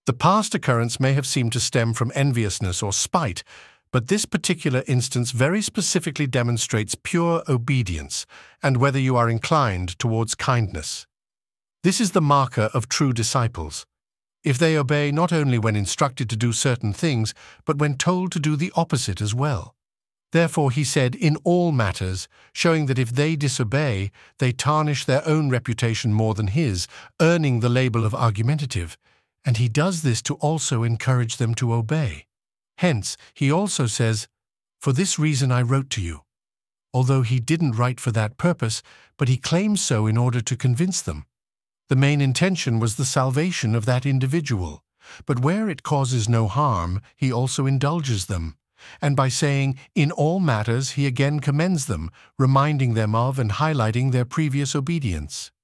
The past occurrence may have seemed to stem from enviousness or spite, but this particular instance very specifically demonstrates pure obedience and whether you are inclined towards kindness. This is the marker of true disciples. If they obey not only when instructed to do certain things, but when told to do the opposite as well. Therefore he said, in all matters, showing that if they disobey, they tarnish their own reputation more than his, earning the label of argumentative, and he does this to also encourage them to obey. Hence, he also says, "For this reason I wrote to you," although he didn't write for that purpose, but he claims so in order to convince them. The main intention was the salvation of that individual, but where it causes no harm, he also indulges them. And by saying, "in all matters," he again commends them, reminding them of and highlighting their previous obedience.